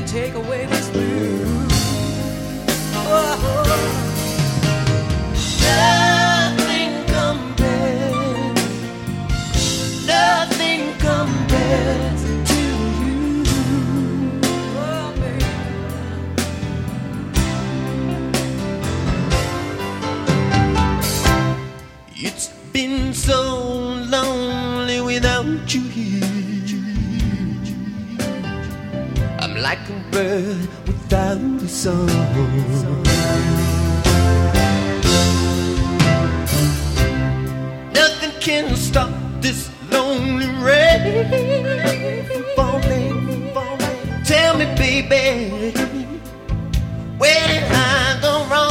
take away this blues. Oh, nothing compares, nothing compares to you. Oh, baby. It's been so lonely without you here. I'm like a bird without a song. Nothing can stop this lonely rain from falling, falling. Tell me, baby, where did I go wrong?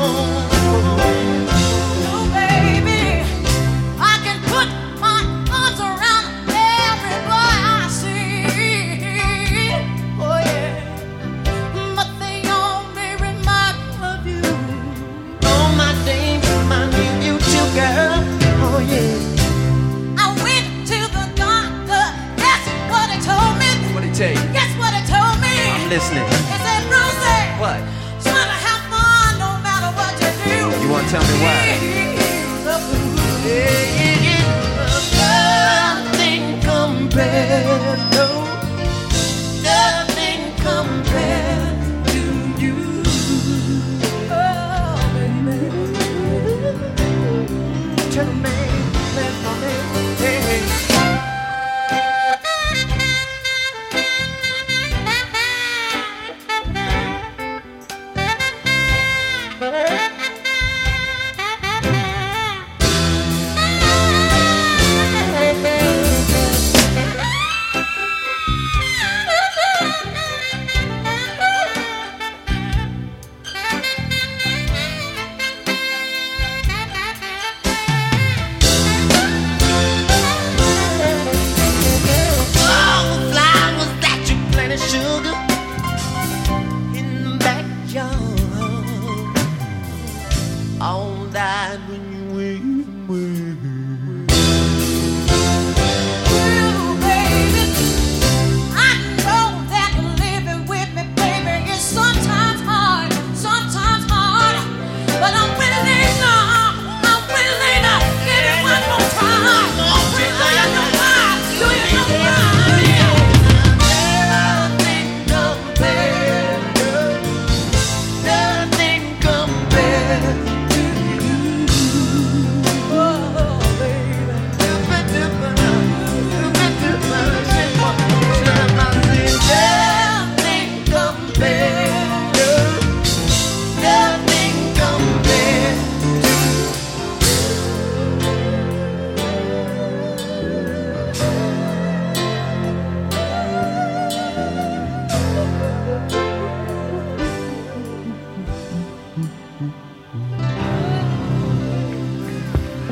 Guess what it told me? I'm listening. It said, Rosie, what? Try to have fun no matter what you do. You want to tell me why? Nothing compares, no. Nothing compares to you. Oh, baby. Tell me, let me, hey. All died when you went away. Well, baby, I know that living with me, baby, is sometimes hard, but I'm willing to give it one more try. Do you know why? Do you know why? Nothing compares.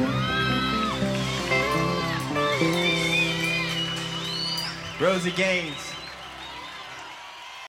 Rosie Gaines.